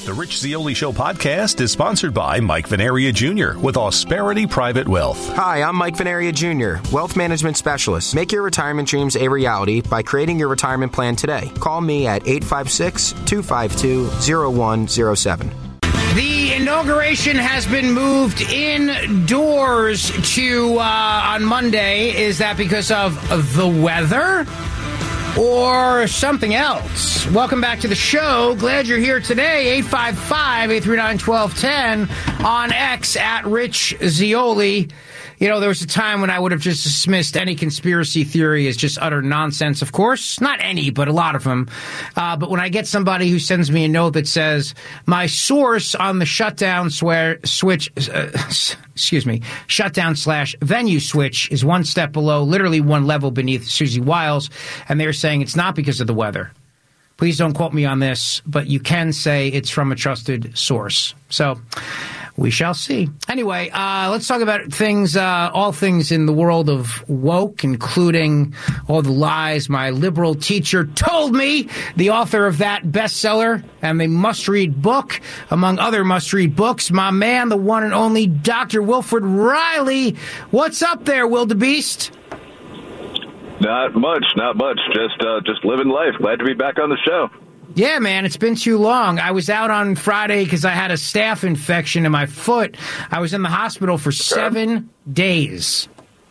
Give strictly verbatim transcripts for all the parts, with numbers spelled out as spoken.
The Rich Zeoli Show podcast is sponsored by Mike Venaria Junior with Ausperity Private Wealth. Hi, I'm Mike Venaria Junior, Wealth Management Specialist. Make your retirement dreams a reality by creating your retirement plan today. Call me at eight five six, two five two, zero one zero seven. The inauguration has been moved indoors to uh, on Monday. Is that because of the weather or something else? Welcome back to the show. Glad you're here today. eight five five, eight three nine, one two one zero on X at Rich Zeoli. You know, there was a time when I would have just dismissed any conspiracy theory as just utter nonsense, of course. Not any, but a lot of them. Uh, but when I get somebody who sends me a note that says, my source on the shutdown swear, switch, uh, excuse me, shutdown slash venue switch is one step below, literally one level beneath Susie Wiles, and they're saying it's not because of the weather. Please don't quote me on this, but you can say it's from a trusted source. So we shall see. Anyway, uh, let's talk about things, uh, all things in the world of woke, including all the lies my liberal teacher told me, the author of that bestseller and the must-read book, among other must-read books, my man, the one and only Doctor Wilfred Reilly. What's up there, wildebeest? Not much, not much. Just uh, just living life. Glad to be back on the show. Yeah, man, it's been too long. I was out on Friday because I had a staph infection in my foot. I was in the hospital for seven days.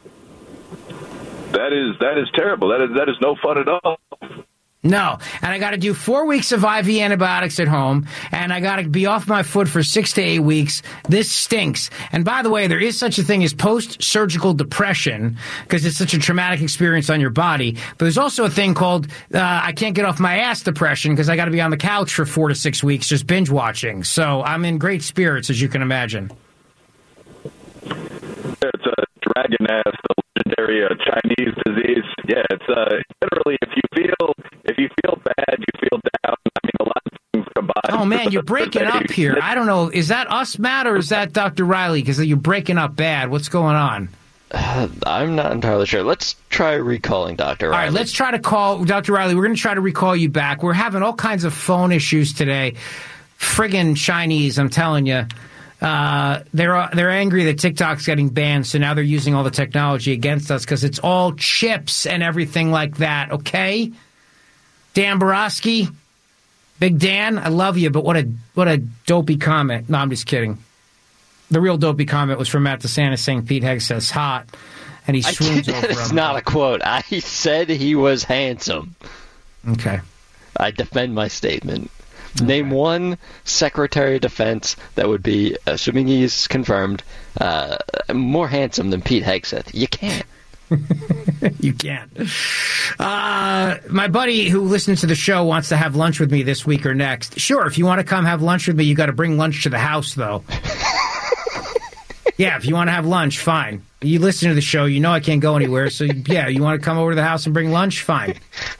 That is that is terrible. That is that is no fun at all. No, and I got to do four weeks of I V antibiotics at home, and I got to be off my foot for six to eight weeks. This stinks. And by the way, there is such a thing as post-surgical depression because it's such a traumatic experience on your body. But there's also a thing called uh, I can't get off my ass depression because I got to be on the couch for four to six weeks just binge watching. So I'm in great spirits, as you can imagine. It's a dragon ass, the legendary uh, Chinese disease. Yeah, it's uh, literally if you feel if you feel bad, you feel down. I mean, a lot of things combined. Oh man, you're breaking up here. I don't know. Is that us, Matt, or is that Doctor Reilly? Because you're breaking up bad. What's going on? Uh, I'm not entirely sure. Let's try recalling Doctor Reilly. All right, let's try to call Doctor Reilly. We're going to try to recall you back. We're having all kinds of phone issues today. Friggin' Chinese, I'm telling you. Uh, they're they're angry that TikTok's getting banned, so now they're using all the technology against us because it's all chips and everything like that, okay? Dan Borowski, Big Dan, I love you, but what a what a dopey comment. No, I'm just kidding. The real dopey comment was from Matt DeSantis saying Pete Hegseth's hot, and he swoons over him. It's not a quote. I said he was handsome. Okay. I defend my statement. Okay. Name one Secretary of Defense that would be, assuming he's confirmed, uh, more handsome than Pete Hegseth. You can't. You can't. Uh, my buddy who listens to the show wants to have lunch with me this week or next. Sure, if you want to come have lunch with me, you got to bring lunch to the house, though. Yeah, if you want to have lunch, fine. You listen to the show, you know I can't go anywhere, so yeah, you want to come over to the house and bring lunch? Fine.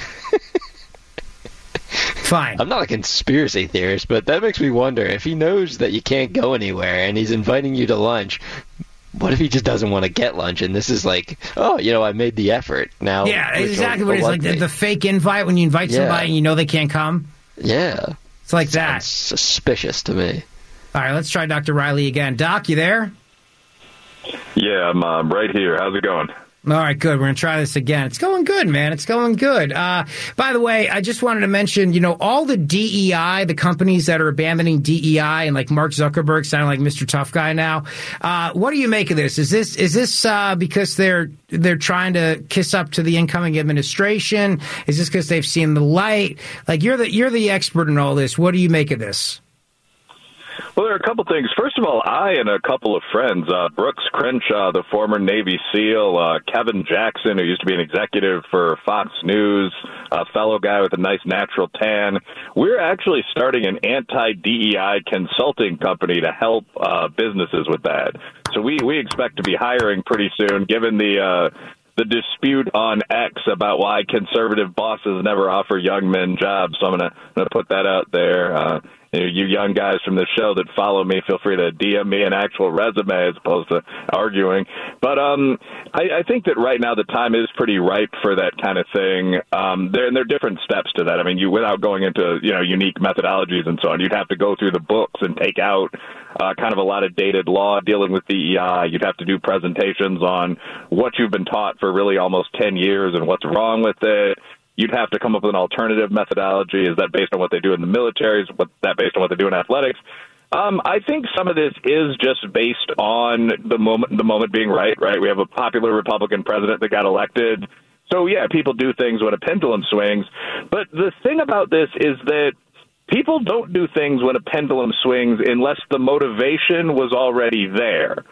Fine. I'm not a conspiracy theorist, but that makes me wonder, if he knows that you can't go anywhere and he's inviting you to lunch, what if he just doesn't want to get lunch and this is like, oh, you know, I made the effort. Now, yeah, exactly what it is. Like the, the fake invite when you invite yeah. somebody and you know they can't come. Yeah. It's like Sounds that. Suspicious to me. All right, let's try Doctor Reilly again. Doc, you there? Yeah, I'm uh, right here. How's it going? All right, good. We're going to try this again. It's going good, man. It's going good. Uh, by the way, I just wanted to mention, you know, all the D E I, the companies that are abandoning D E I, and like Mark Zuckerberg sounding like Mister Tough Guy now. Uh, what do you make of this? Is this is this uh, because they're they're trying to kiss up to the incoming administration? Is this because they've seen the light? Like you're the you're the expert in all this. What do you make of this? Well, there are a couple things. First of all, I and a couple of friends, uh, Brooks Crenshaw, the former Navy SEAL, uh, Kevin Jackson, who used to be an executive for Fox News, a fellow guy with a nice natural tan, we're actually starting an anti-D E I consulting company to help uh, businesses with that. So we, we expect to be hiring pretty soon, given the uh, the dispute on X about why conservative bosses never offer young men jobs. So I'm going to put that out there. Uh, you young guys from the show that follow me, feel free to D M me an actual resume as opposed to arguing. But um, I, I think that right now the time is pretty ripe for that kind of thing. Um, there, and there are different steps to that. I mean, you without going into you know unique methodologies and so on, you'd have to go through the books and take out uh, kind of a lot of dated law dealing with D E I. You'd have to do presentations on what you've been taught for really almost ten years and what's wrong with it. You'd have to come up with an alternative methodology. Is that based on what they do in the military? Is that based on what they do in athletics? Um, I think some of this is just based on the moment, the moment being right, right? We have a popular Republican president that got elected. So, yeah, people do things when a pendulum swings. But the thing about this is that people don't do things when a pendulum swings unless the motivation was already there.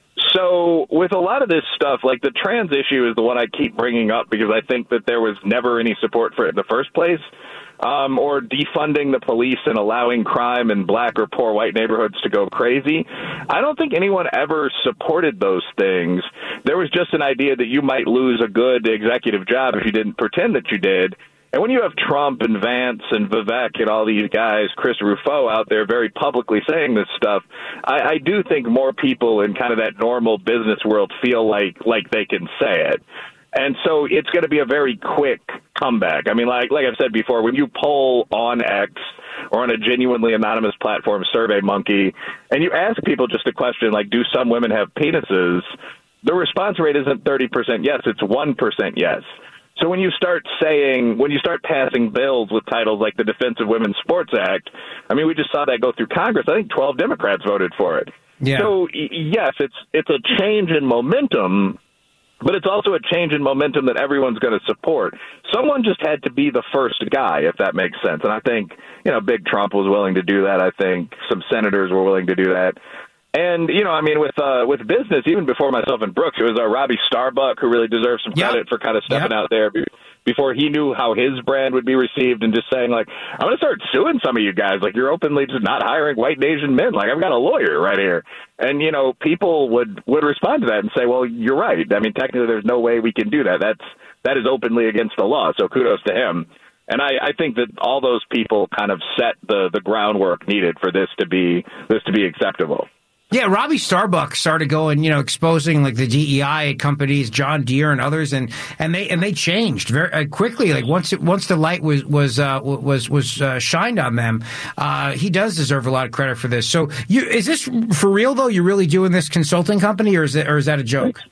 So with a lot of this stuff, like the trans issue is the one I keep bringing up because I think that there was never any support for it in the first place, um, or defunding the police and allowing crime in black or poor white neighborhoods to go crazy. I don't think anyone ever supported those things. There was just an idea that you might lose a good executive job if you didn't pretend that you did. And when you have Trump and Vance and Vivek and all these guys, Chris Rufo out there very publicly saying this stuff, I, I do think more people in kind of that normal business world feel like like they can say it. And so it's going to be a very quick comeback. I mean, like like I've said before, when you poll on X or on a genuinely anonymous platform, SurveyMonkey, and you ask people just a question like, do some women have penises? The response rate isn't thirty percent yes, it's one percent yes. So when you start saying, when you start passing bills with titles like the Defense of Women's Sports Act, I mean, we just saw that go through Congress. I think twelve Democrats voted for it. Yeah. So, yes, it's it's a change in momentum, but it's also a change in momentum that everyone's going to support. Someone just had to be the first guy, if that makes sense. And I think, you know, Big Trump was willing to do that. I think some senators were willing to do that. And, you know, I mean, with uh, with business, even before myself and Brooks, it was uh, Robbie Starbuck who really deserves some credit yep. for kind of stepping yep. out there before he knew how his brand would be received and just saying, like, I'm going to start suing some of you guys. Like, you're openly just not hiring white and Asian men. Like, I've got a lawyer right here. And, you know, people would, would respond to that and say, well, you're right. I mean, technically, there's no way we can do that. That's that is openly against the law. So kudos to him. And I, I think that all those people kind of set the, the groundwork needed for this to be this to be acceptable. Yeah, Robbie Starbuck started going, you know, exposing like the D E I companies, John Deere and others, and, and they and they changed very uh, quickly. Like once it, once the light was was uh, was was uh, shined on them, uh, he does deserve a lot of credit for this. So, you is this for real though? You're really doing this consulting company, or is it or is that a joke?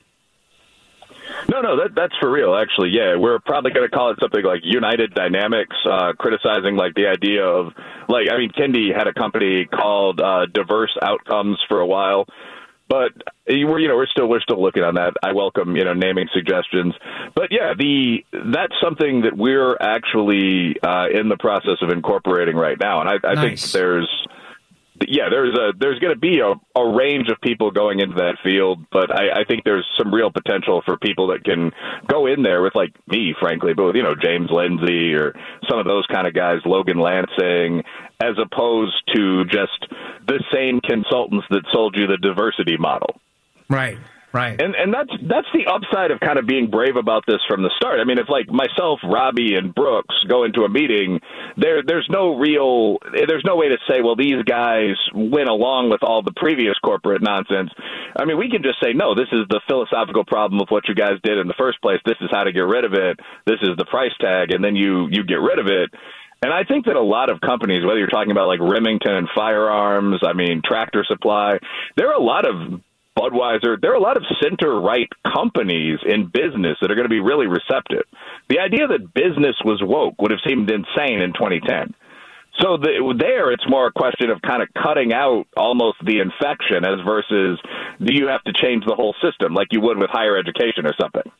No, no, that that's for real, actually. Yeah, we're probably going to call it something like United Dynamics, uh, criticizing like the idea of like, I mean, Kendi had a company called uh, Diverse Outcomes for a while, but we're you know we're still we're still looking on that. I welcome you know naming suggestions, but yeah, the that's something that we're actually uh, in the process of incorporating right now, and I, I nice. think there's. Yeah, there's a there's going to be a, a range of people going into that field, but I, I think there's some real potential for people that can go in there with, like me, frankly, but with, you know, James Lindsay or some of those kind of guys, Logan Lansing, as opposed to just the same consultants that sold you the diversity model. Right. Right. And and that's that's the upside of kind of being brave about this from the start. I mean, if like myself, Robbie, and Brooks go into a meeting, there there's no real there's no way to say, well, these guys went along with all the previous corporate nonsense. I mean, we can just say, no, this is the philosophical problem of what you guys did in the first place. This is how to get rid of it. This is the price tag, and then you you get rid of it. And I think that a lot of companies, whether you're talking about like Remington Firearms, I mean, Tractor Supply, there are a lot of Budweiser, there are a lot of center-right companies in business that are going to be really receptive. The idea that business was woke would have seemed insane in twenty ten. So the, there, it's more a question of kind of cutting out almost the infection as versus do you have to change the whole system like you would with higher education or something.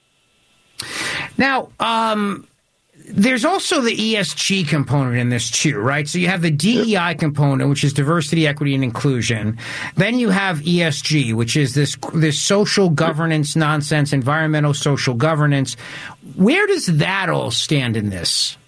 Now, um... there's also the E S G component in this too, right? So you have the D E I component, which is diversity, equity, and inclusion. Then you have E S G, which is this this social governance nonsense, environmental social governance. Where does that all stand in this?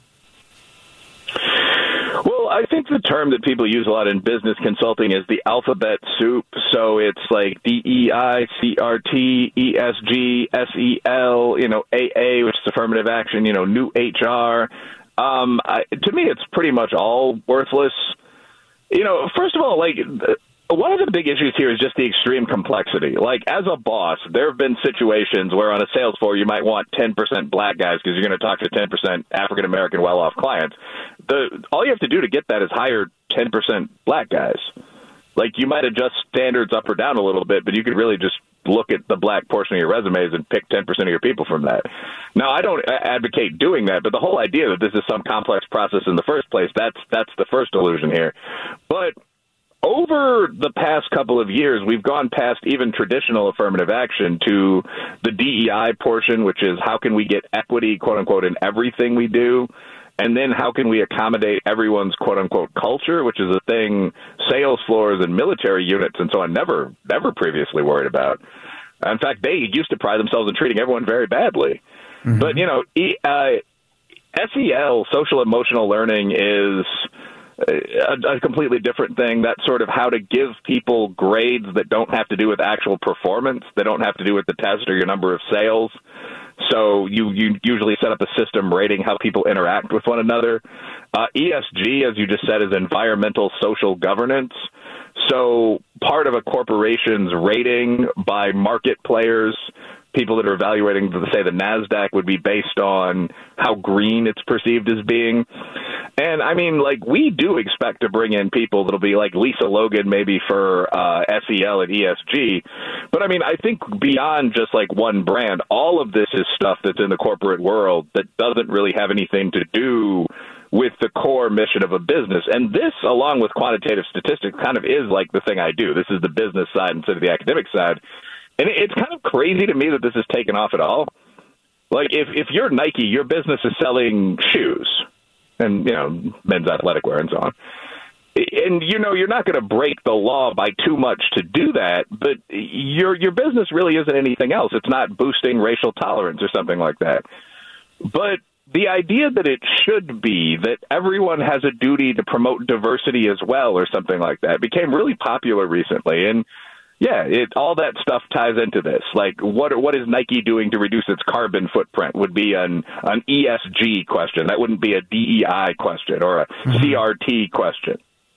Well, I think the term that people use a lot in business consulting is the alphabet soup. So it's like D E I, C R T, E S G, S E L, you know, A A, which is affirmative action, you know, new H R. Um, I, to me, it's pretty much all worthless. You know, first of all, like, one of the big issues here is just the extreme complexity. Like, as a boss, there have been situations where on a sales floor you might want ten percent black guys because you're going to talk to ten percent African-American well-off clients. The All you have to do to get that is hire ten percent black guys. Like, you might adjust standards up or down a little bit, but you could really just look at the black portion of your resumes and pick ten percent of your people from that. Now, I don't advocate doing that, but the whole idea that this is some complex process in the first place, that's that's the first illusion here. But over the past couple of years, we've gone past even traditional affirmative action to the D E I portion, which is how can we get equity, quote unquote, in everything we do? And then how can we accommodate everyone's quote unquote culture, which is a thing sales floors and military units and so on never, never previously worried about. In fact, they used to pride themselves in treating everyone very badly. Mm-hmm. But, you know, uh, S E L, social emotional learning, is A, a completely different thing. That's sort of how to give people grades that don't have to do with actual performance. They don't have to do with the test or your number of sales. So you, you usually set up a system rating how people interact with one another. Uh, E S G, as you just said, is environmental social governance. So part of a corporation's rating by market players, people that are evaluating, say, the NASDAQ, would be based on how green it's perceived as being. And, I mean, like, we do expect to bring in people that'll be like Lisa Logan maybe for uh, S E L and E S G. But, I mean, I think beyond just, like, one brand, all of this is stuff that's in the corporate world that doesn't really have anything to do with the core mission of a business. And this, along with quantitative statistics, kind of is like the thing I do. This is the business side instead of the academic side. And it's kind of crazy to me that this has taken off at all. Like, if, if you're Nike, your business is selling shoes and, you know, men's athletic wear and so on. And, you know, you're not going to break the law by too much to do that, but your your business really isn't anything else. It's not boosting racial tolerance or something like that. But the idea that it should be that everyone has a duty to promote diversity as well or something like that became really popular recently. And, yeah, it, all that stuff ties into this. Like, what what is Nike doing to reduce its carbon footprint would be an, an E S G question. That wouldn't be a D E I question or a mm-hmm. C R T question.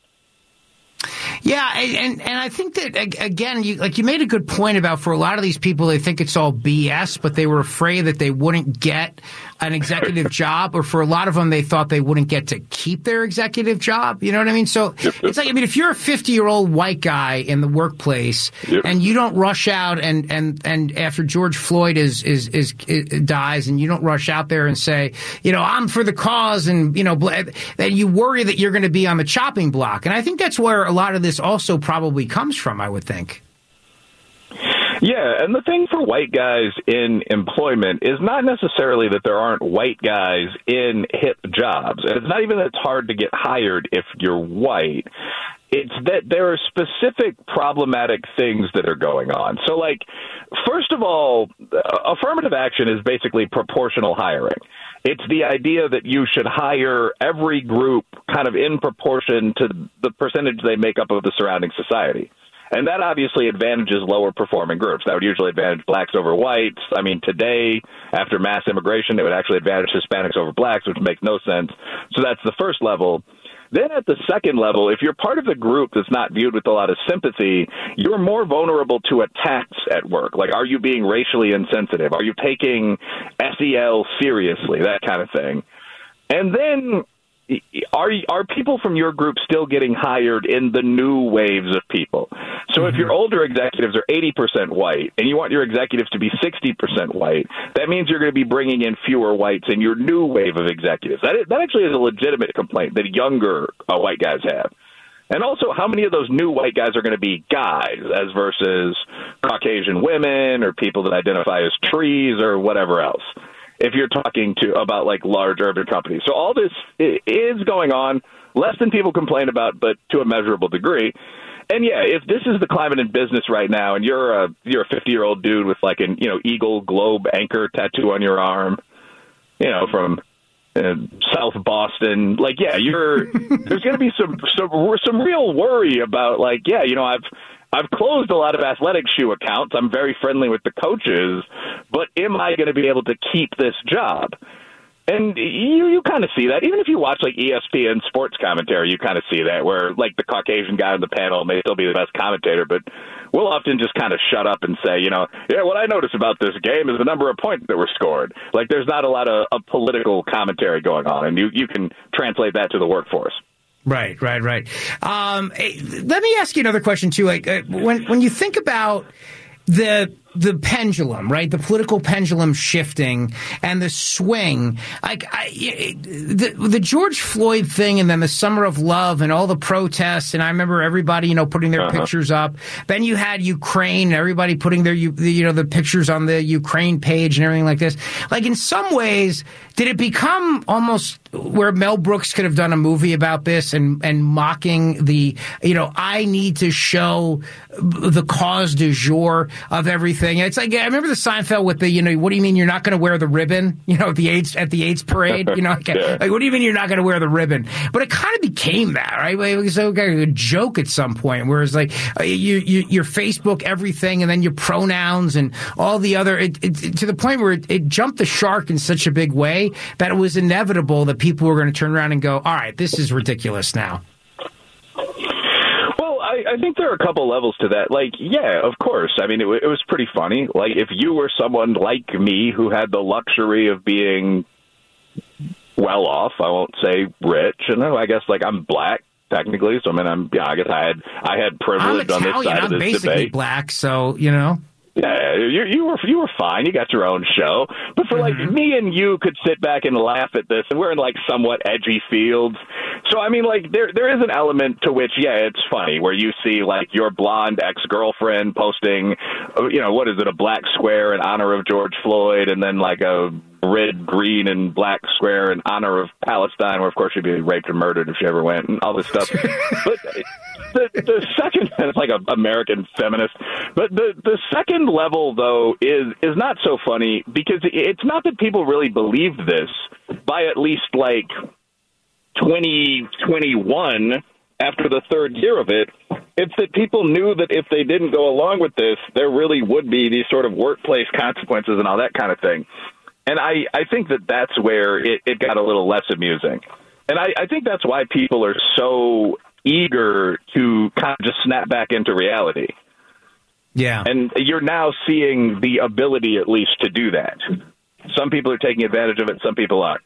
Yeah, and and I think that, again, you like you made a good point about, for a lot of these people, they think it's all B S, but they were afraid that they wouldn't get an executive job, or for a lot of them, they thought they wouldn't get to keep their executive job. You know what I mean? So it's like, I mean, if you're a fifty-year-old white guy in the workplace yep. and you don't rush out and, and, and after George Floyd is, is, is, is dies, and you don't rush out there and say, you know, I'm for the cause, and, you know, that you worry that you're going to be on the chopping block. And I think that's where a lot of this also probably comes from, I would think. Yeah, and the thing for white guys in employment is not necessarily that there aren't white guys in hip jobs. It's not even that it's hard to get hired if you're white. It's that there are specific problematic things that are going on. So, like, first of all, affirmative action is basically proportional hiring. It's the idea that you should hire every group kind of in proportion to the percentage they make up of the surrounding society. And that obviously advantages lower performing groups. That would usually advantage blacks over whites. I mean, today, after mass immigration, it would actually advantage Hispanics over blacks, which makes no sense. So that's the first level. Then at the second level, if you're part of a group that's not viewed with a lot of sympathy, you're more vulnerable to attacks at work. Like, are you being racially insensitive? Are you taking S E L seriously? That kind of thing. And then Are are people from your group still getting hired in the new waves of people? So mm-hmm. if your older executives are eighty percent white and you want your executives to be sixty percent white, that means you're going to be bringing in fewer whites in your new wave of executives. That, is, that actually is a legitimate complaint that younger uh, white guys have. And also, how many of those new white guys are going to be guys as versus Caucasian women or people that identify as trees or whatever else, if you're talking to about like large urban companies. So all this is going on, less than people complain about, but to a measurable degree. And yeah, if this is the climate in business right now, and you're a you're a fifty-year-old dude with like an you know Eagle Globe anchor tattoo on your arm, you know from uh, South Boston, like yeah, you're there's going to be some some some real worry about like yeah, you know I've. I've closed a lot of athletic shoe accounts. I'm very friendly with the coaches, but am I going to be able to keep this job? And you you kind of see that. Even if you watch, like, E S P N sports commentary, you kind of see that, where, like, the Caucasian guy on the panel may still be the best commentator, but we'll often just kind of shut up and say, you know, yeah, what I notice about this game is the number of points that were scored. Like, there's not a lot of, of political commentary going on, and you, you can translate that to the workforce. Right, right, right. Um, let me ask you another question, too. Like, uh, when when you think about the the pendulum, right? The political pendulum shifting and the swing. Like I, the the George Floyd thing, and then the Summer of Love and all the protests. And I remember everybody, you know, putting their uh-huh. pictures up. Then you had Ukraine, everybody putting their, you know, the pictures on the Ukraine page and everything like this. Like, in some ways, did it become almost where Mel Brooks could have done a movie about this and, and mocking the, you know, I need to show the cause du jour of everything. It's like, I remember the Seinfeld with the, you know, what do you mean you're not going to wear the ribbon, you know, at the AIDS, at the AIDS parade, you know, like, yeah. like what do you mean you're not going to wear the ribbon? But it kind of became that, right? It was like a joke at some point, whereas like you, you, your Facebook everything, and then your pronouns and all the other, it, it, to the point where it, it jumped the shark in such a big way that it was inevitable that people were going to turn around and go, all right, this is ridiculous now. I think there are a couple levels to that. Like, yeah, of course. I mean, it, it was pretty funny. Like, if you were someone like me who had the luxury of being well off, I won't say rich, and I guess, like, I'm black technically, so I mean, I'm yeah, I guess I had I had privilege I'm on this side I'm of this basically debate. Black, so you know. Yeah, you, you were you were fine. You got your own show. But for like mm-hmm. me and you could sit back and laugh at this, and we're in like somewhat edgy fields. So I mean, like there there is an element to which, yeah, it's funny where you see like your blonde ex-girlfriend posting, you know, what is it, a black square in honor of George Floyd, and then like a red, green, and black square in honor of Palestine, where of course she'd be raped and murdered if she ever went, and all this stuff. But the the second, it's like an American feminist, but the the second level though is is not so funny, because it's not that people really believe this by at least like twenty twenty-one, after the third year of it. It's that people knew that if they didn't go along with this, there really would be these sort of workplace consequences and all that kind of thing. And I, I think that that's where it, it got a little less amusing. And I, I think that's why people are so eager to kind of just snap back into reality. Yeah. And you're now seeing the ability, at least, to do that. Some people are taking advantage of it, some people aren't.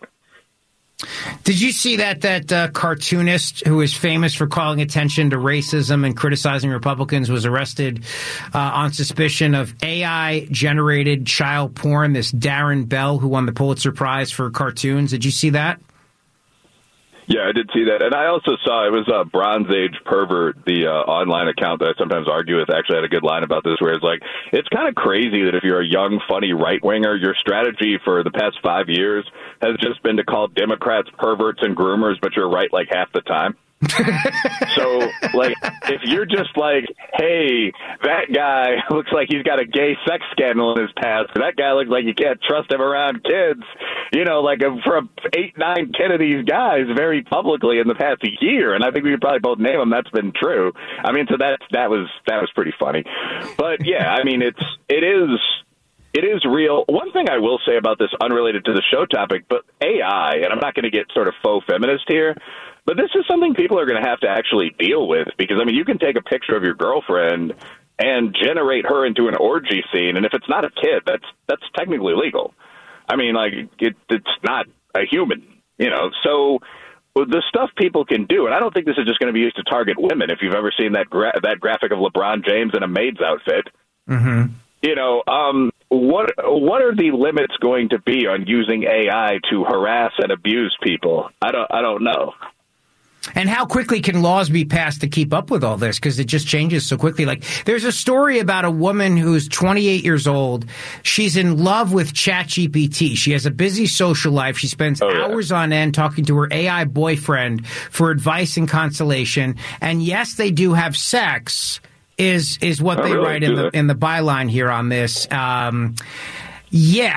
Did you see that that uh, cartoonist who is famous for calling attention to racism and criticizing Republicans was arrested uh, on suspicion of A I-generated child porn, this Darren Bell, who won the Pulitzer Prize for cartoons? Did you see that? Yeah, I did see that. And I also saw, it was uh, Bronze Age Pervert, the uh, online account that I sometimes argue with, actually had a good line about this, where it's like, it's kind of crazy that if you're a young, funny right-winger, your strategy for the past five years has just been to call Democrats perverts and groomers, but you're right like half the time. So, like, if you're just like, hey, that guy looks like he's got a gay sex scandal in his past, that guy looks like you can't trust him around kids, you know, like a, for a eight, nine, ten of these guys very publicly in the past year, and I think we could probably both name them, that's been true. I mean, so that, that was, that was pretty funny. But yeah, I mean, it's, it is, It is real. One thing I will say about this, unrelated to the show topic, but A I, and I'm not going to get sort of faux feminist here, but this is something people are going to have to actually deal with, because, I mean, you can take a picture of your girlfriend and generate her into an orgy scene, and if it's not a kid, that's that's technically legal. I mean, like, it, it's not a human, you know, so the stuff people can do, and I don't think this is just going to be used to target women. If you've ever seen that gra- that graphic of LeBron James in a maid's outfit, mm-hmm. you know, um, what what are the limits going to be on using A I to harass and abuse people? I don't I don't know. And how quickly can laws be passed to keep up with all this? Because it just changes so quickly. Like, there's a story about a woman who's twenty-eight years old. She's in love with ChatGPT. She has a busy social life. She spends oh, yeah. hours on end talking to her A I boyfriend for advice and consolation. And yes, they do have sex, is is what oh, they really? write in the, in the byline here on this. Um, yeah.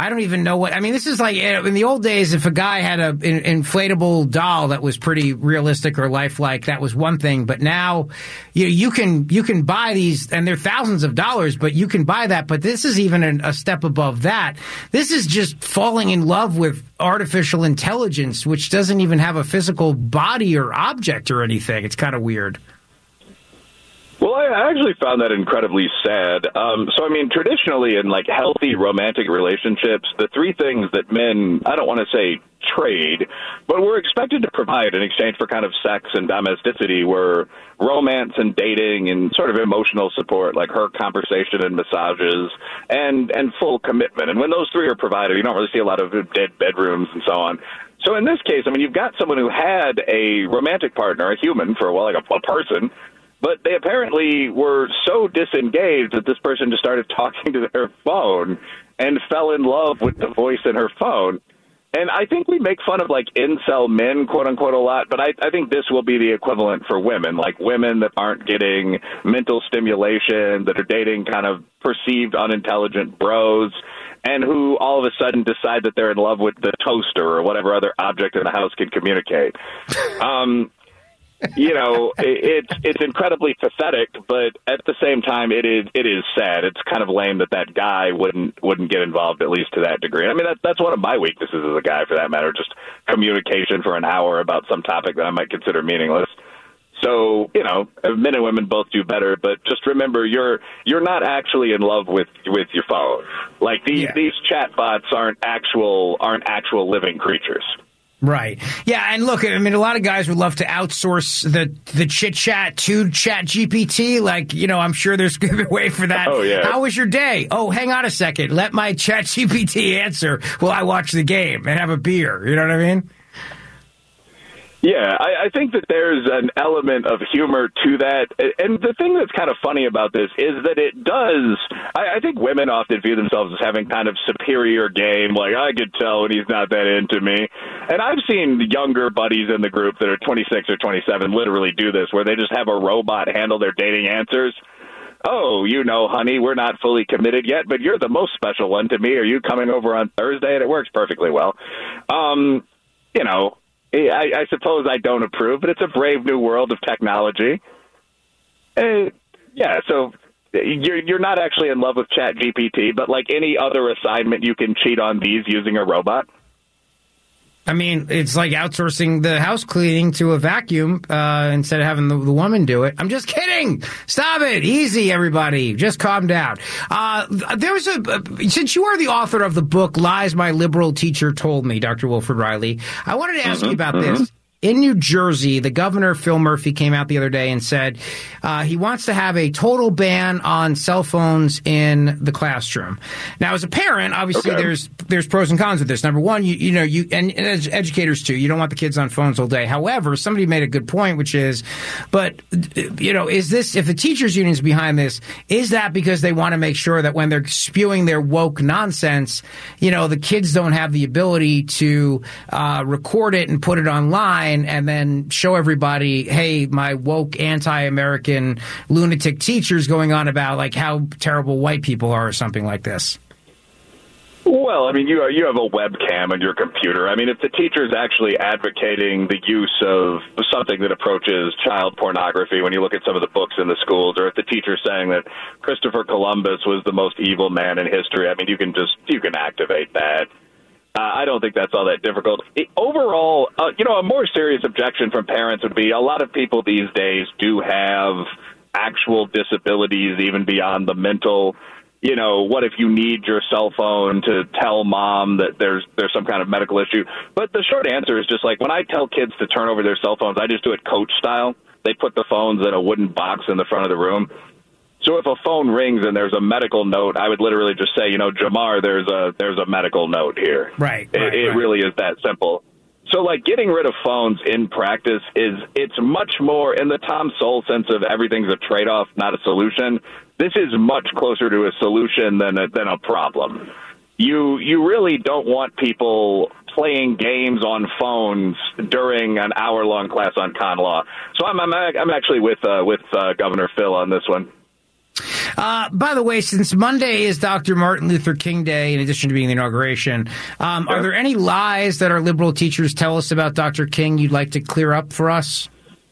I don't even know what, I mean, this is like, in the old days, if a guy had a, an inflatable doll that was pretty realistic or lifelike, that was one thing. But now, you know, you can, you can buy these, and they're thousands of dollars, but you can buy that. But this is even an, a step above that. This is just falling in love with artificial intelligence, which doesn't even have a physical body or object or anything. It's kind of weird. Well, I actually found that incredibly sad. Um, so, I mean, traditionally in, like, healthy romantic relationships, the three things that men, I don't want to say trade, but were expected to provide in exchange for kind of sex and domesticity were romance and dating and sort of emotional support, like her conversation and massages, and, and full commitment. And when those three are provided, you don't really see a lot of dead bedrooms and so on. So in this case, I mean, you've got someone who had a romantic partner, a human, for a while, like a, a person, but they apparently were so disengaged that this person just started talking to their phone and fell in love with the voice in her phone. And I think we make fun of, like, incel men, quote unquote, a lot, but I, I think this will be the equivalent for women, like women that aren't getting mental stimulation, that are dating kind of perceived unintelligent bros, and who all of a sudden decide that they're in love with the toaster or whatever other object in the house can communicate. Um, you know, it, it's it's incredibly pathetic, but at the same time, it is it is sad. It's kind of lame that that guy wouldn't wouldn't get involved, at least to that degree. I mean, that, that's one of my weaknesses as a guy, for that matter, just communication for an hour about some topic that I might consider meaningless. So, you know, men and women both do better, but just remember, you're you're not actually in love with with your phone. Like these Yeah. these chat bots aren't actual aren't actual living creatures. Right. Yeah, and look, I mean, a lot of guys would love to outsource the the chit chat to Chat G P T. Like, you know, I'm sure there's going to be a way for that. Oh, yeah. How was your day? Oh, hang on a second. Let my Chat G P T answer while I watch the game and have a beer. You know what I mean? Yeah, I, I think that there's an element of humor to that. And the thing that's kind of funny about this is that it does, I, I think women often view themselves as having kind of superior game, like, I could tell when he's not that into me. And I've seen younger buddies in the group that are twenty-six or twenty-seven literally do this, where they just have a robot handle their dating answers. Oh, you know, honey, we're not fully committed yet, but you're the most special one to me. Are you coming over on Thursday? And it works perfectly well. Um, you know, I, I suppose I don't approve, but it's a brave new world of technology. Uh, yeah, so you're you're not actually in love with Chat G P T, but like any other assignment, you can cheat on these using a robot. I mean, it's like outsourcing the house cleaning to a vacuum uh, instead of having the, the woman do it. I'm just kidding. Stop it. Easy, everybody. Just calm down. Uh, there was a, uh, since you are the author of the book, Lies My Liberal Teacher Told Me, Doctor Wilfred Riley, I wanted to ask mm-hmm, you about mm-hmm. this. In New Jersey, the governor, Phil Murphy, came out the other day and said uh, he wants to have a total ban on cell phones in the classroom. Now, as a parent, obviously, okay. there's there's pros and cons with this. Number one, you you know, you and, and as educators too, you don't want the kids on phones all day. However, somebody made a good point, which is, but you know, is this, if the teachers' union's behind this, is that because they want to make sure that when they're spewing their woke nonsense, you know, the kids don't have the ability to uh, record it and put it online and then show everybody, hey, my woke anti-American lunatic teacher's going on about like how terrible white people are or something like this? Well, I mean, you you have a webcam on your computer. I mean, if the teacher's actually advocating the use of something that approaches child pornography, when you look at some of the books in the schools, or if the teacher's saying that Christopher Columbus was the most evil man in history, I mean, you can just you can activate that. Uh, I don't think that's all that difficult. It, overall, uh, you know, a more serious objection from parents would be a lot of people these days do have actual disabilities, even beyond the mental. You know, what if you need your cell phone to tell mom that there's there's some kind of medical issue? But the short answer is just like when I tell kids to turn over their cell phones, I just do it coach style. They put the phones in a wooden box in the front of the room. So if a phone rings and there's a medical note, I would literally just say, you know, Jamar, there's a there's a medical note here. Right. It, right, it right. really is that simple. So, like, getting rid of phones in practice is, it's much more, in the Tom Sowell sense of everything's a trade-off, not a solution, this is much closer to a solution than a, than a problem. You you really don't want people playing games on phones during an hour-long class on con law. So I'm I'm, I'm actually with uh, with uh, Governor Phil on this one. Uh, by the way, since Monday is Doctor Martin Luther King Day, in addition to being the inauguration, um, are there any lies that our liberal teachers tell us about Doctor King you'd like to clear up for us?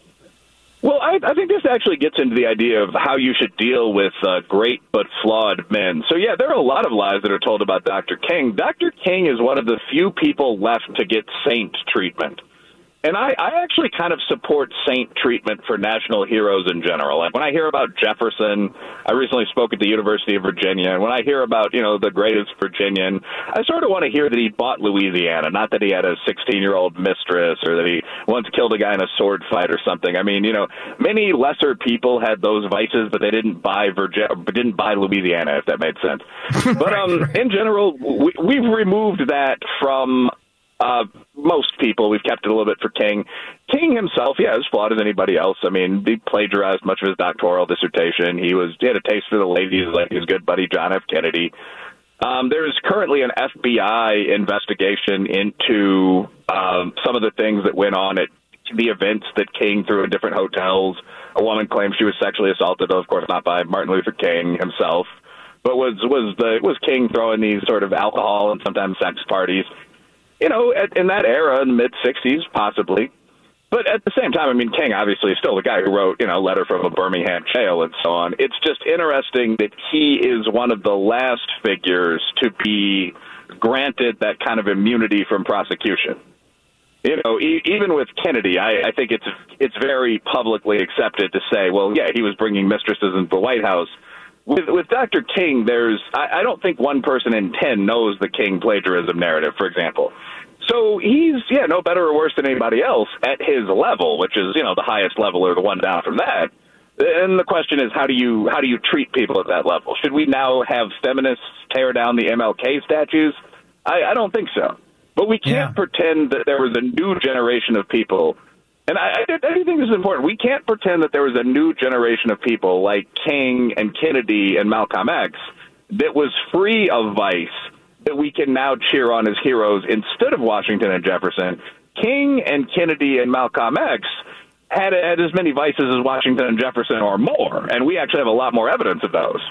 Well, I, I think this actually gets into the idea of how you should deal with uh, great but flawed men. So, yeah, there are a lot of lies that are told about Doctor King. Doctor King is one of the few people left to get saint treatment. And I, I actually kind of support saint treatment for national heroes in general. And when I hear about Jefferson, I recently spoke at the University of Virginia, and when I hear about, you know, the greatest Virginian, I sort of want to hear that he bought Louisiana, not that he had a sixteen-year-old mistress or that he once killed a guy in a sword fight or something. I mean, you know, many lesser people had those vices, but they didn't buy Virginia, didn't buy Louisiana, if that made sense. But um, in general, we, we've removed that from Uh, most people. We've kept it a little bit for King. King himself, yeah, is flawed as anybody else. I mean, he plagiarized much of his doctoral dissertation. He was he had a taste for the ladies like his good buddy John F. Kennedy. Um, there is currently an F B I investigation into um, some of the things that went on at the events that King threw in different hotels. A woman claims she was sexually assaulted, though, of course, not by Martin Luther King himself, but was was the was King throwing these sort of alcohol and sometimes sex parties. You know, at, in that era, in the mid-sixties, possibly. But at the same time, I mean, King obviously is still the guy who wrote, you know, a letter from a Birmingham jail and so on. It's just interesting that he is one of the last figures to be granted that kind of immunity from prosecution. You know, e- even with Kennedy, I, I think it's it's very publicly accepted to say, well, yeah, he was bringing mistresses into the White House. With with Doctor King, there's I, I don't think one person in ten knows the King plagiarism narrative, for example. So he's, yeah, no better or worse than anybody else at his level, which is, you know, the highest level or the one down from that. And the question is, how do you how do you treat people at that level? Should we now have feminists tear down the M L K statues? I, I don't think so. But we can't yeah. pretend that there was a new generation of people. And I, I, I do think this is important. We can't pretend that there was a new generation of people like King and Kennedy and Malcolm X that was free of vice that we can now cheer on as heroes instead of Washington and Jefferson. King and Kennedy and Malcolm X had, had as many vices as Washington and Jefferson or more, and we actually have a lot more evidence of those.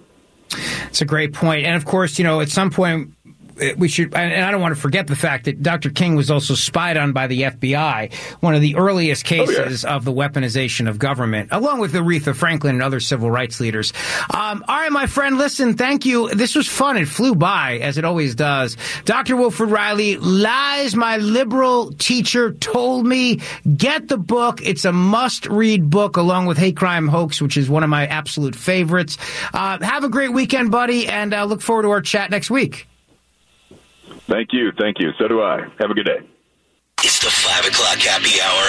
It's a great point. And, of course, you know, at some point, we should, and I don't want to forget the fact that Doctor King was also spied on by the F B I, one of the earliest cases oh, yeah. of the weaponization of government, along with Aretha Franklin and other civil rights leaders. Um, all right, my friend, listen, thank you. This was fun. It flew by, as it always does. Doctor Wilfred Reilly, Lies My Liberal Teacher Told Me. Get the book. It's a must-read book, along with Hate Crime Hoax, which is one of my absolute favorites. Uh, have a great weekend, buddy, and uh, look forward to our chat next week. Thank you. Thank you. So do I. Have a good day. It's the five o'clock happy hour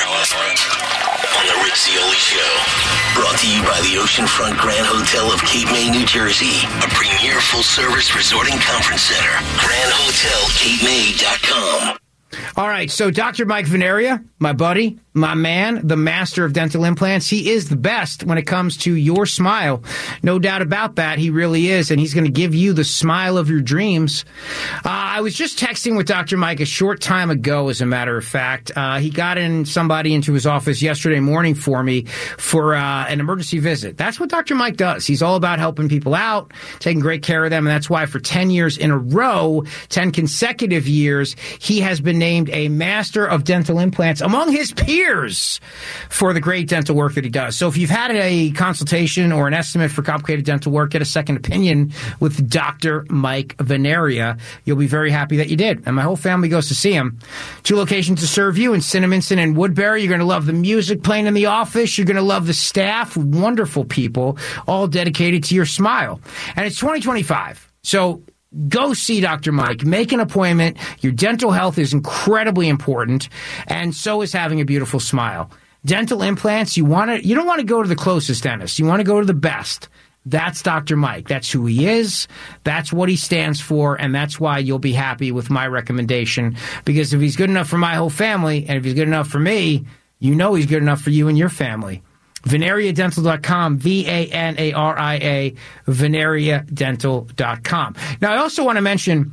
on the Rick Zeoli Show. Brought to you by the Oceanfront Grand Hotel of Cape May, New Jersey. A premier full-service resort and conference center. grand hotel cape may dot com. All right, so Doctor Mike Veneria, my buddy, my man, the master of dental implants, he is the best when it comes to your smile. No doubt about that. He really is, and he's going to give you the smile of your dreams. Uh, I was just texting with Doctor Mike a short time ago, as a matter of fact. Uh, he got in somebody into his office yesterday morning for me for uh, an emergency visit. That's what Doctor Mike does. He's all about helping people out, taking great care of them, and that's why for ten years in a row, ten consecutive years, he has been named a master of dental implants among his peers for the great dental work that he does. So if you've had a consultation or an estimate for complicated dental work, get a second opinion with Doctor Mike Veneria. You'll be very happy that you did. And my whole family goes to see him. Two locations to serve you in Cinnaminson and Woodbury. You're going to love the music playing in the office. You're going to love the staff, wonderful people, all dedicated to your smile. And it's twenty twenty-five. So go see Doctor Mike. Make an appointment. Your dental health is incredibly important, and so is having a beautiful smile. Dental implants, you want to, you don't want to go to the closest dentist. You want to go to the best. That's Doctor Mike. That's who he is. That's what he stands for, and that's why you'll be happy with my recommendation, because if he's good enough for my whole family, and if he's good enough for me, you know he's good enough for you and your family. Veneria Dental dot com, V A N A R I A, Veneria Dental dot com. Now, I also want to mention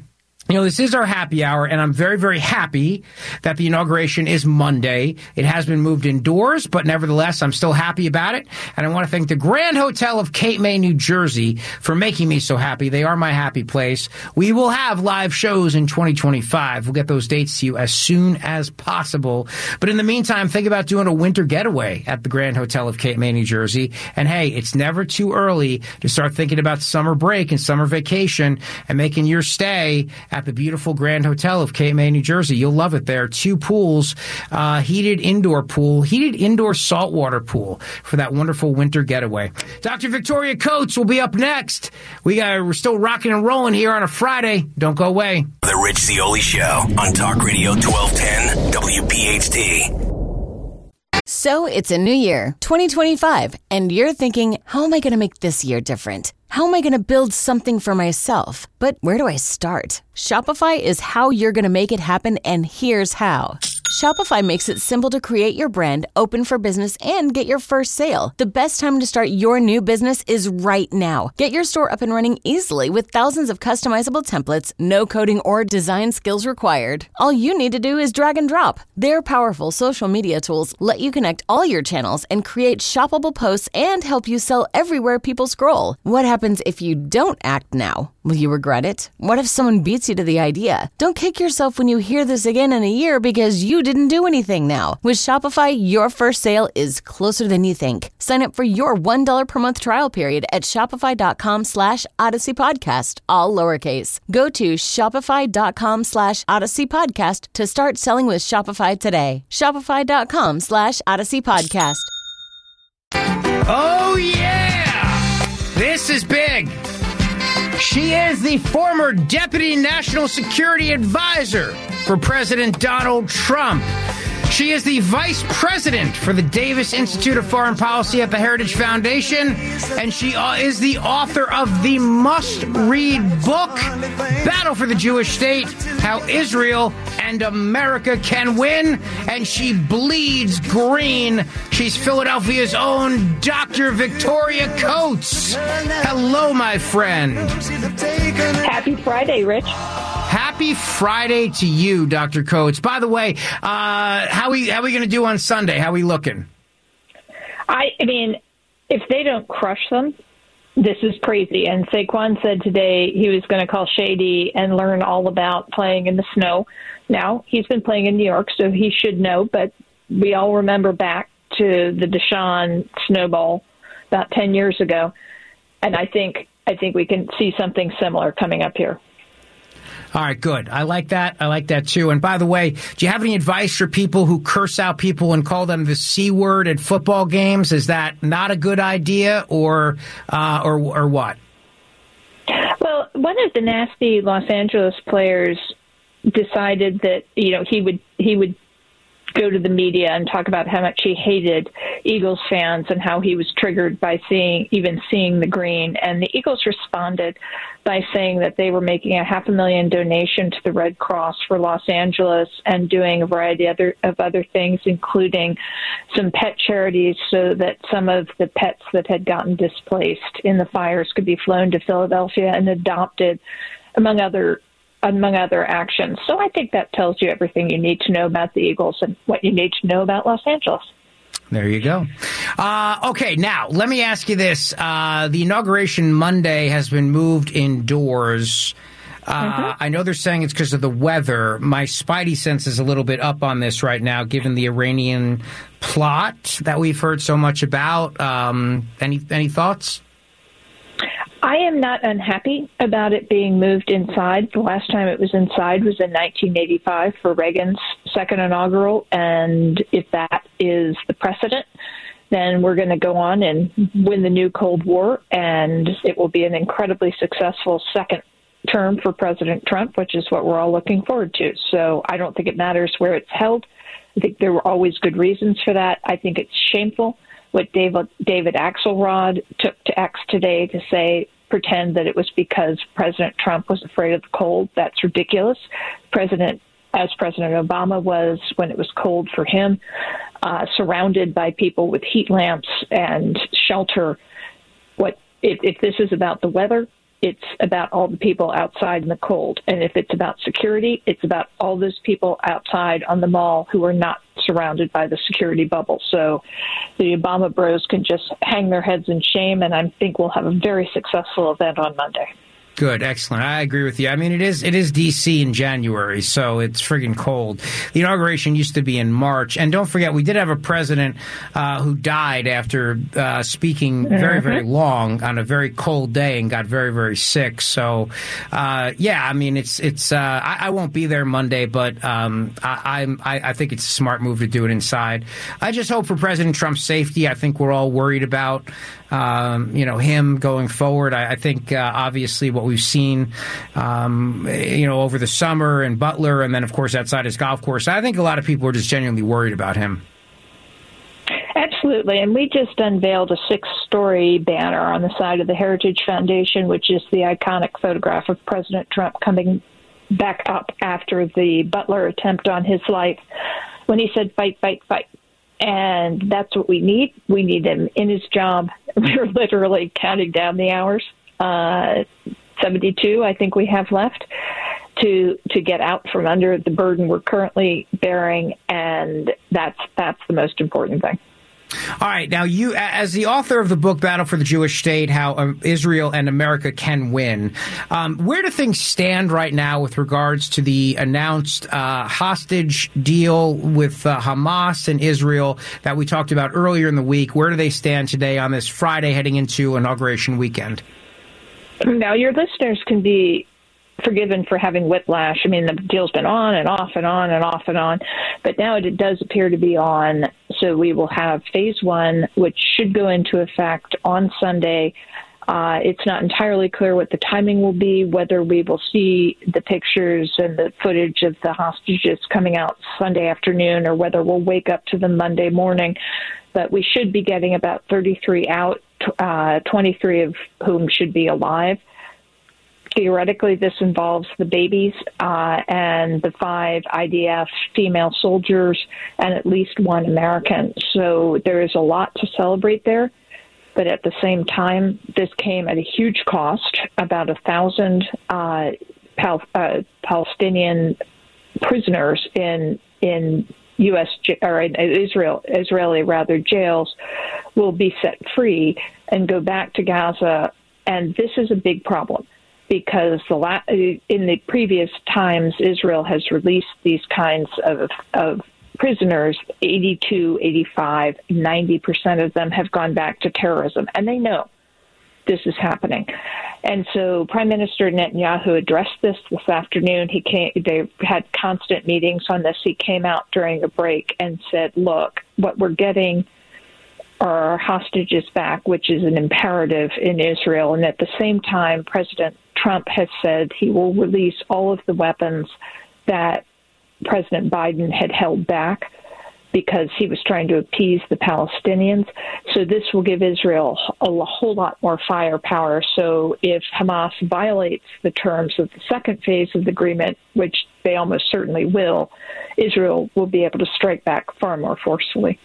You know, this is our happy hour, and I'm very, very happy that the inauguration is Monday. It has been moved indoors, but nevertheless, I'm still happy about it. And I want to thank the Grand Hotel of Cape May, New Jersey, for making me so happy. They are my happy place. We will have live shows in twenty twenty-five. We'll get those dates to you as soon as possible. But in the meantime, think about doing a winter getaway at the Grand Hotel of Cape May, New Jersey. And hey, it's never too early to start thinking about summer break and summer vacation and making your stay at the beautiful Grand Hotel of Cape May, New Jersey. You'll love it there. Two pools, uh, heated indoor pool, heated indoor saltwater pool for that wonderful winter getaway. Doctor Victoria Coates will be up next. We got, we're still rocking and rolling here on a Friday. Don't go away. The Rich Zeoli Show on Talk Radio twelve ten W P H T. So it's a new year, twenty twenty-five, and you're thinking, how am I going to make this year different? How am I going to build something for myself? But where do I start? Shopify is how you're going to make it happen, and here's how. Shopify makes it simple to create your brand, open for business, and get your first sale. The best time to start your new business is right now. Get your store up and running easily with thousands of customizable templates, no coding or design skills required. All you need to do is drag and drop. Their powerful social media tools let you connect all your channels and create shoppable posts and help you sell everywhere people scroll. What happens if you don't act now? Will you regret it? What if someone beats you to the idea? Don't kick yourself when you hear this again in a year because you didn't do anything now. With Shopify, your first sale is closer than you think. Sign up for your one dollar per month trial period at shopify.com slash Odyssey Podcast, all lowercase. Go to shopify.com slash Odyssey Podcast to start selling with Shopify today. Shopify.com slash Odyssey Podcast. Oh, yeah! This is big. She is the former Deputy National Security Advisor for President Donald Trump. She is the Vice President for the Davis Institute of Foreign Policy at the Heritage Foundation, and she is the author of the must-read book, Battle for the Jewish State, How Israel and America Can Win, and she bleeds green. She's Philadelphia's own Doctor Victoria Coates. Hello, my friend. Happy Friday, Rich. Happy Friday to you, Doctor Coates. By the way, uh, how we how we going to do on Sunday? How we looking? I, I mean, if they don't crush them, this is crazy. And Saquon said today he was going to call Shady and learn all about playing in the snow. Now, he's been playing in New York, so he should know. But we all remember back to the Deshaun snowball about ten years ago. And I think I think we can see something similar coming up here. All right, good. I like that. I like that, too. And by the way, do you have any advice for people who curse out people and call them the C word at football games? Is that not a good idea, or uh, or, or what? Well, one of the nasty Los Angeles players decided that, you know, he would he would go to the media and talk about how much he hated Eagles fans and how he was triggered by seeing even seeing the green. And the Eagles responded by saying that they were making a half a million donation to the Red Cross for Los Angeles and doing a variety of other, of other things, including some pet charities so that some of the pets that had gotten displaced in the fires could be flown to Philadelphia and adopted, among other among other actions. So I think that tells you everything you need to know about the Eagles and what you need to know about Los Angeles. There you go. Uh, okay, now, let me ask you this. Uh, the inauguration Monday has been moved indoors. Uh, mm-hmm. I know they're saying it's because of the weather. My spidey sense is a little bit up on this right now, given the Iranian plot that we've heard so much about. Um, any any thoughts? I am not unhappy about it being moved inside. The last time it was inside was in nineteen eighty-five for Reagan's second inaugural, and if that is the precedent, then we're going to go on and win the new Cold War, and it will be an incredibly successful second term for President Trump, which is what we're all looking forward to. So I don't think it matters where it's held. I think there were always good reasons for that. I think it's shameful what David, David Axelrod took to X today to say, pretend that it was because President Trump was afraid of the cold. That's ridiculous. President, as President Obama was when it was cold for him, uh, surrounded by people with heat lamps and shelter. What if, if this is about the weather, it's about all the people outside in the cold. And if it's about security, it's about all those people outside on the mall who are not surrounded by the security bubble. So the Obama bros can just hang their heads in shame, and I think we'll have a very successful event on Monday. Good, excellent. I agree with you. I mean, it is it is D C in January, so it's friggin' cold. The inauguration used to be in March, and don't forget, we did have a president uh, who died after uh, speaking very, very long on a very cold day and got very, very sick. So, uh, yeah, I mean, it's it's. Uh, I, I won't be there Monday, but um, I, I'm I, I think it's a smart move to do it inside. I just hope for President Trump's safety. I think we're all worried about. Um, you know, him going forward. I, I think, uh, obviously, what we've seen, um, you know, over the summer in Butler and then, of course, outside his golf course, I think a lot of people are just genuinely worried about him. Absolutely. And we just unveiled a six-story banner on the side of the Heritage Foundation, which is the iconic photograph of President Trump coming back up after the Butler attempt on his life when he said, fight, fight, fight. And that's what we need. We need him in his job. We're literally counting down the hours. Uh, seventy-two, I think we have left to to get out from under the burden we're currently bearing, and that's that's the most important thing. All right. Now, you, as the author of the book Battle for the Jewish State, How um, Israel and America Can Win, um, where do things stand right now with regards to the announced uh, hostage deal with uh, Hamas and Israel that we talked about earlier in the week? Where do they stand today on this Friday heading into Inauguration Weekend? Now, your listeners can be forgiven for having whiplash. I mean, the deal's been on and off and on and off and on, but now it does appear to be on. So we will have phase one, which should go into effect on Sunday. Uh, it's not entirely clear what the timing will be, whether we will see the pictures and the footage of the hostages coming out Sunday afternoon or whether we'll wake up to them Monday morning. But we should be getting about thirty-three out, uh, twenty-three of whom should be alive. Theoretically, this involves the babies uh, and the five I D F female soldiers and at least one American. So there is a lot to celebrate there. But at the same time, this came at a huge cost. About a thousand uh, Pal- uh, Palestinian prisoners in in U S or in Israel Israeli rather jails will be set free and go back to Gaza. And this is a big problem, because the la- in the previous times, Israel has released these kinds of, of prisoners, eighty-two, eighty-five, ninety percent of them have gone back to terrorism, and they know this is happening. And so Prime Minister Netanyahu addressed this this afternoon. He came, they had constant meetings on this. He came out during a break and said, look, what we're getting are our hostages back, which is an imperative in Israel. And at the same time, President Trump has said he will release all of the weapons that President Biden had held back because he was trying to appease the Palestinians. So this will give Israel a whole lot more firepower. So if Hamas violates the terms of the second phase of the agreement, which they almost certainly will, Israel will be able to strike back far more forcefully.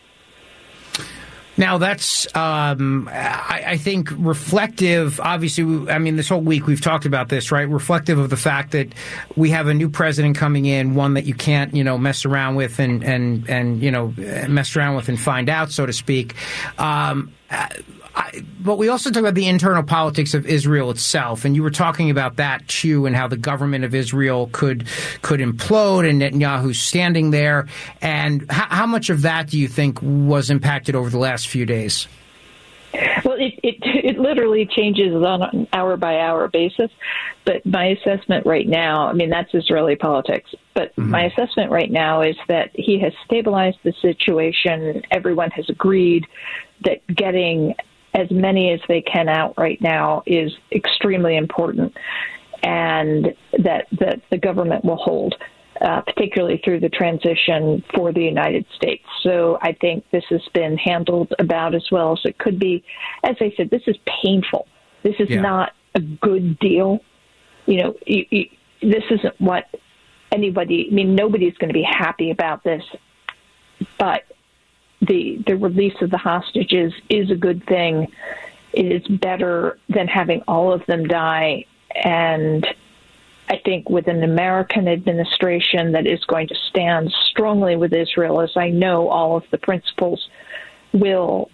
Now, that's, um, I, I think, reflective. Obviously, I mean, this whole week we've talked about this, right? Reflective of the fact that we have a new president coming in, one that you can't, you know, mess around with and, and, and you know, mess around with and find out, so to speak. Um, I, but we also talk about the internal politics of Israel itself, and you were talking about that too, and how the government of Israel could could implode, and Netanyahu's standing there. And how, how much of that do you think was impacted over the last few days? Well, it, it it literally changes on an hour-by-hour basis. But my assessment right now, I mean, that's Israeli politics. But mm-hmm. my assessment right now is that he has stabilized the situation. Everyone has agreed that getting as many as they can out right now is extremely important, and that, that the government will hold, uh, particularly through the transition for the United States. So I think this has been handled about as well as it could be. As I said, this is painful. This is yeah. not a good deal. You know, you, you, this isn't what anybody, I mean, nobody's going to be happy about this, but the the release of the hostages is a good thing. it is better than having all of them die. And I think with an American administration that is going to stand strongly with Israel, as I know all of the principals will,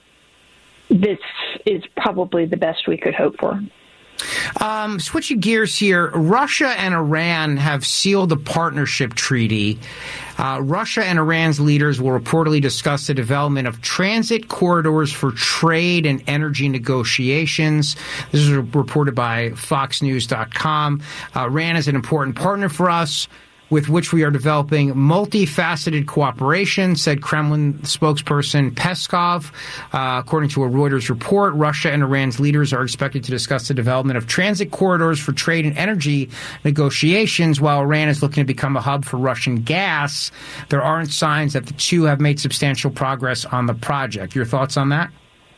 this is probably the best we could hope for. Um, switching gears here, Russia and Iran have sealed a partnership treaty. Uh, Russia and Iran's leaders will reportedly discuss the development of transit corridors for trade and energy negotiations. This is reported by Fox News dot com. Uh, Iran is an important partner for us, with which we are developing multifaceted cooperation, said Kremlin spokesperson Peskov. Uh, according to a Reuters report, Russia and Iran's leaders are expected to discuss the development of transit corridors for trade and energy negotiations. While Iran is looking to become a hub for Russian gas, there aren't signs that the two have made substantial progress on the project. Your thoughts on that?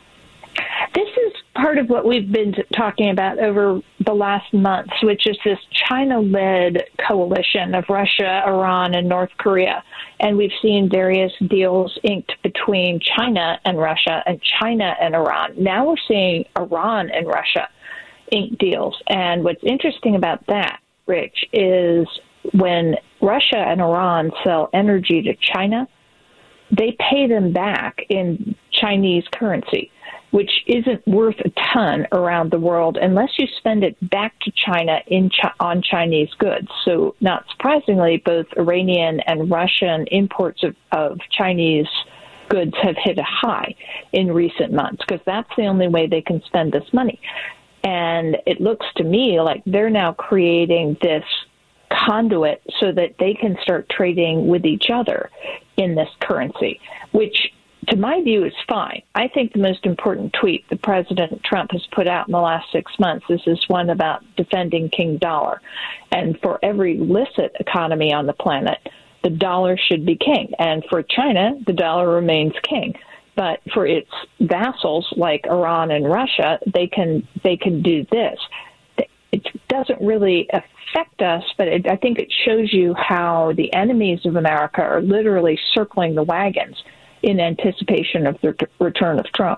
This is part of what we've been talking about over the last months, which is this China-led coalition of Russia, Iran, and North Korea. And we've seen various deals inked between China and Russia and China and Iran. Now we're seeing Iran and Russia ink deals. And what's interesting about that, Rich, is when Russia and Iran sell energy to China, they pay them back in Chinese currency, which isn't worth a ton around the world unless you spend it back to China in Ch- on Chinese goods. So not surprisingly, both Iranian and Russian imports of, of Chinese goods have hit a high in recent months because that's the only way they can spend this money. And it looks to me like they're now creating this conduit so that they can start trading with each other in this currency, which to my view, is fine. I think the most important tweet that President Trump has put out in the last six months is this one about defending King Dollar. And for every licit economy on the planet, the dollar should be king. And for China, the dollar remains king. But for its vassals like Iran and Russia, they can they can do this. It doesn't really affect us, but it, I think it shows you how the enemies of America are literally circling the wagons in anticipation of the t- return of Trump.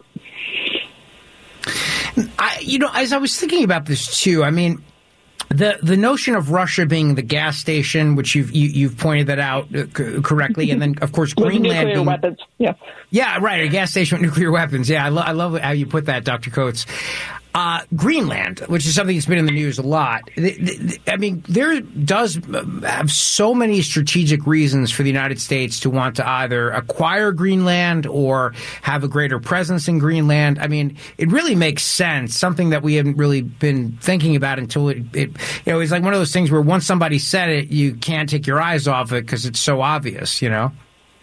I, you know, as I was thinking about this too, I mean, the the notion of Russia being the gas station, which you've you, you've pointed that out c- correctly, and then of course Greenland nuclear being, weapons, yeah, yeah, right, a gas station with nuclear weapons. Yeah, I, lo- I love how you put that, Doctor Coates. Uh, Greenland, which is something that's been in the news a lot. I mean, there does have so many strategic reasons for the United States to want to either acquire Greenland or have a greater presence in Greenland. I mean, it really makes sense, something that we haven't really been thinking about until it, it you know, it's like one of those things where once somebody said it, you can't take your eyes off it because it's so obvious, you know?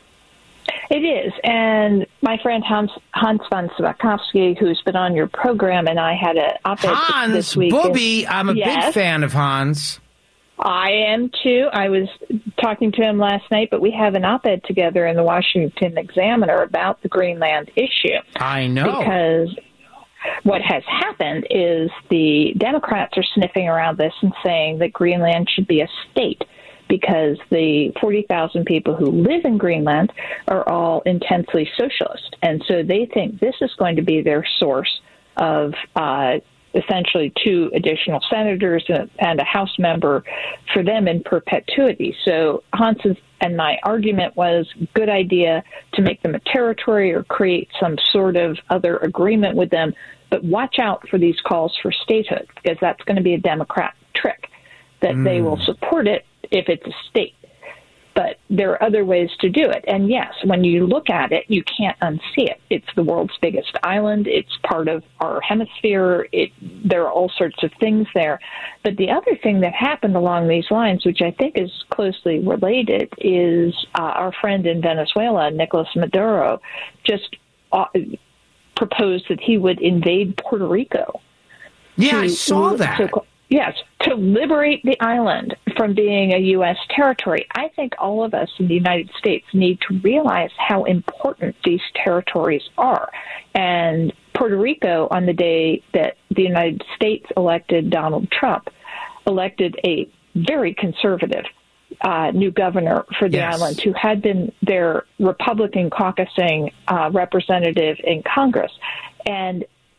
It is. And my friend Hans, Hans von Spakovsky, who's been on your program, and I had an op-ed Hans this week. Booby, I'm a yes, big fan of Hans. I am, too. I was talking to him last night, but we have an op-ed together in the Washington Examiner about the Greenland issue. I know. Because what has happened is the Democrats are sniffing around this and saying that Greenland should be a state, because the forty thousand people who live in Greenland are all intensely socialist. And so they think this is going to be their source of uh, essentially two additional senators and a House member for them in perpetuity. So Hans's and my argument was, good idea to make them a territory or create some sort of other agreement with them. But watch out for these calls for statehood, because that's going to be a Democrat trick, that mm. they will support it if it's a state. But there are other ways to do it. And yes, when you look at it, you can't unsee it. It's the world's biggest island. It's part of our hemisphere. It, there are all sorts of things there. But the other thing that happened along these lines, which I think is closely related, is uh, our friend in Venezuela, Nicolas Maduro, just uh, proposed that he would invade Puerto Rico. Yeah, to, I saw that. To, Yes, to liberate the island from being a U S territory. I think all of us in the United States need to realize how important these territories are. And Puerto Rico, on the day that the United States elected Donald Trump, elected a very conservative uh, new governor for the yes. island, who had been their Republican caucusing uh, representative in Congress. And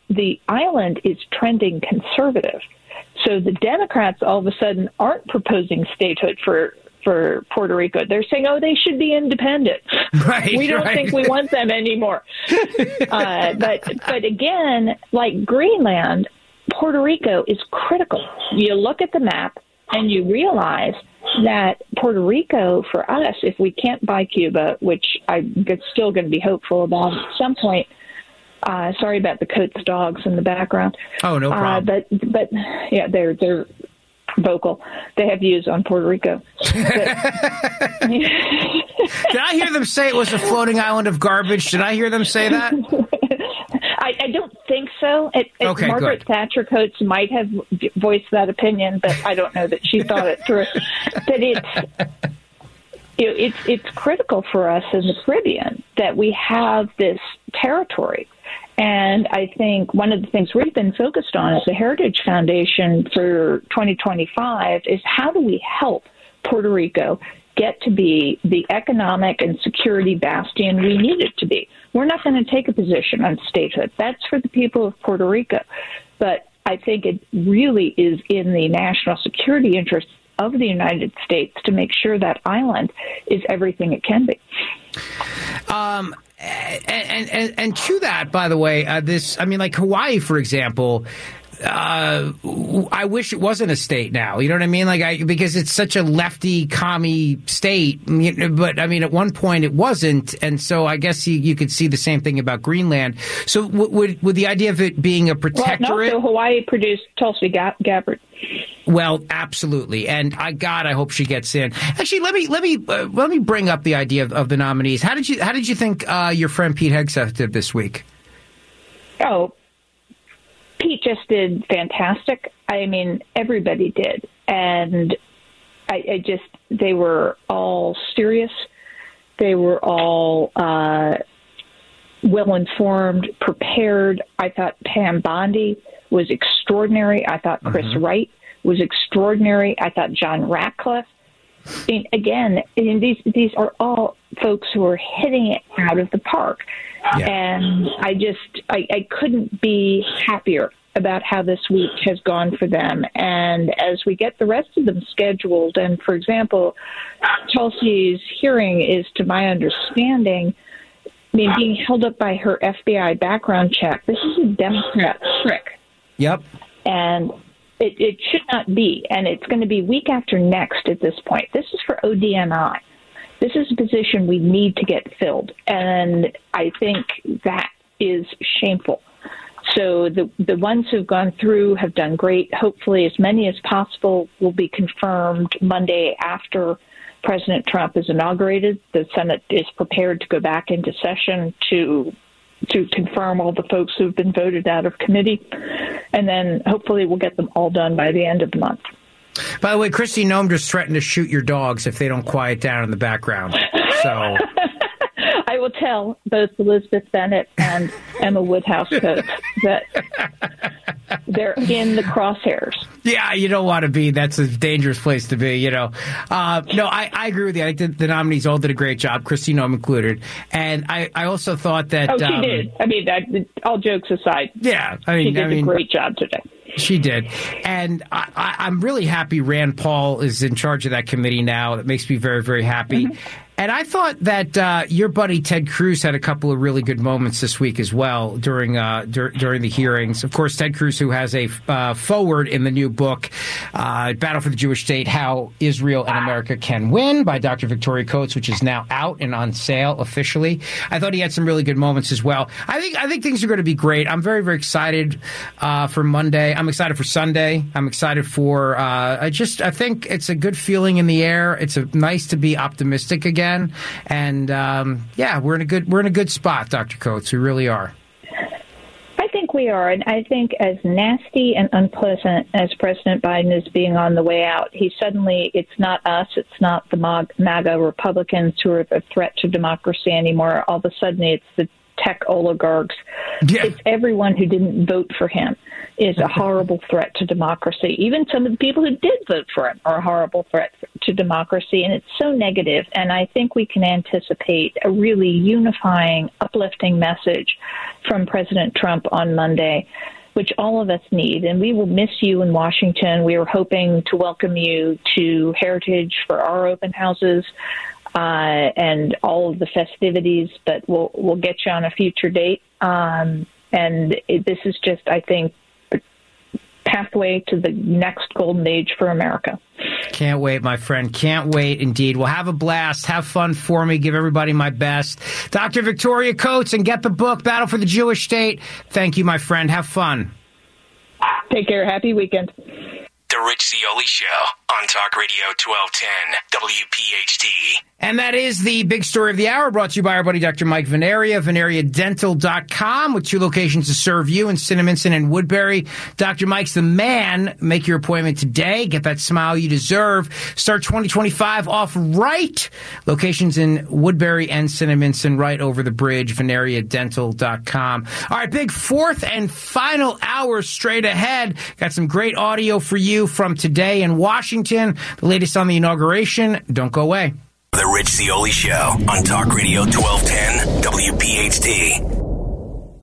the island is trending conservative. So the Democrats all of a sudden aren't proposing statehood for for Puerto Rico. They're saying, oh, they should be independent. Right, we don't right. think we want them anymore. uh, but but again, like Greenland, Puerto Rico is critical. You look at the map and you realize that Puerto Rico, for us, if we can't buy Cuba, which I'm still going to be hopeful about at some point. Uh, sorry about the Coates dogs in the background. Oh, no problem. Uh, but but yeah, they're they're vocal. They have views on Puerto Rico. But, Did I hear them say it was a floating island of garbage? Did I hear them say that? I, I don't think so. It, it, Okay, Margaret good. Thatcher Coates might have voiced that opinion, but I don't know that she thought it through. But it's you know, it's it's critical for us in the Caribbean that we have this territory. And I think one of the things we've been focused on at the Heritage Foundation for twenty twenty-five is how do we help Puerto Rico get to be the economic and security bastion we need it to be. We're not going to take a position on statehood. That's for the people of Puerto Rico. But I think it really is in the national security interests of the United States to make sure that island is everything it can be. Um, and, and, and to that, by the way, uh, this, I mean, like Hawaii, for example, uh, I wish it wasn't a state now. You know what I mean? Like, I, because it's such a lefty, commie state. But I mean, at one point it wasn't. And so I guess you, you could see the same thing about Greenland. So w- would, would the idea of it being a protectorate? Well, no, so Hawaii produced Tulsi Gabbard. Well, absolutely, and I God, I hope she gets in. Actually, let me let me uh, let me bring up the idea of, of the nominees. How did you How did you think uh, your friend Pete Hegseth did this week? Oh, Pete just did fantastic. I mean, everybody did, and I, I just they were all serious. They were all uh, well informed, prepared. I thought Pam Bondi was extraordinary. I thought Chris mm-hmm. Wright was extraordinary. I thought John Ratcliffe. And again, and these these are all folks who are hitting it out of the park. Yeah. And I just I, I couldn't be happier about how this week has gone for them. And as we get the rest of them scheduled, and for example, Tulsi's hearing is, to my understanding, I mean, being held up by her F B I background check. This is a Democrat trick. Yep. And it, it should not be. And it's going to be week after next at this point. This is for O D N I. This is a position we need to get filled. And I think that is shameful. So the the ones who've gone through have done great. Hopefully as many as possible will be confirmed Monday after President Trump is inaugurated. The Senate is prepared to go back into session to to confirm all the folks who've been voted out of committee. And then hopefully we'll get them all done by the end of the month. By the way, Kristi Noem just threatened to shoot your dogs if they don't quiet down in the background. So I will tell both Elizabeth Bennett and Emma Woodhouse Coates that they're in the crosshairs. Yeah, you don't want to be. That's a dangerous place to be, you know. Uh, no, I, I agree with you. I think the, the nominees all did a great job, Kristi Noem included. And I, I also thought that... Oh, she um, did. I mean, that, all jokes aside. Yeah. I mean, she did I mean, a great job today. She did. And I, I, I'm really happy Rand Paul is in charge of that committee now. It makes me very, very happy. Mm-hmm. And I thought that uh, your buddy Ted Cruz had a couple of really good moments this week as well during uh, dur- during the hearings. Of course, Ted Cruz, who has a uh, foreword in the new book, uh, Battle for the Jewish State, How Israel and America Can Win, by Doctor Victoria Coates, which is now out and on sale officially. I thought he had some really good moments as well. I think I think things are going to be great. I'm very, very excited uh, for Monday. I'm excited for Sunday. I'm excited for uh, I just I think it's a good feeling in the air. It's a, nice to be optimistic again. And um, yeah, we're in a good we're in a good spot, Doctor Coates. We really are. I think we are, and I think as nasty and unpleasant as President Biden is being on the way out, he suddenly it's not us, it's not the MAGA Republicans who are the threat to democracy anymore. All of a sudden, it's the tech oligarchs. Yeah. It's everyone who didn't vote for him is a horrible threat to democracy. Even some of the people who did vote for him are a horrible threat to democracy, and it's so negative. And I think we can anticipate a really unifying, uplifting message from President Trump on Monday, which all of us need. And we will miss you in Washington. We are hoping to welcome you to Heritage for our open houses uh, and all of the festivities, but we'll we'll get you on a future date. Um, and it, this is just, I think, the pathway to the next golden age for America. Can't wait, my friend. Can't wait, indeed. Well, have a blast. Have fun for me. Give everybody my best. Doctor Victoria Coates, and get the book, Battle for the Jewish State. Thank you, my friend. Have fun. Take care. Happy weekend. The Rich Zeoli Show on Talk Radio twelve ten W P H T. And that is the big story of the hour, brought to you by our buddy Doctor Mike Veneria, veneria dental dot com, with two locations to serve you in Cinnaminson and Woodbury. Doctor Mike's the man. Make your appointment today. Get that smile you deserve. Start twenty twenty-five off right. Locations in Woodbury and Cinnaminson, right over the bridge, veneria dental dot com. All right, big fourth and final hour straight ahead. Got some great audio for you from today in Washington. The latest on the inauguration. Don't go away. The Rich Zeoli Show on Talk Radio twelve ten W P H T.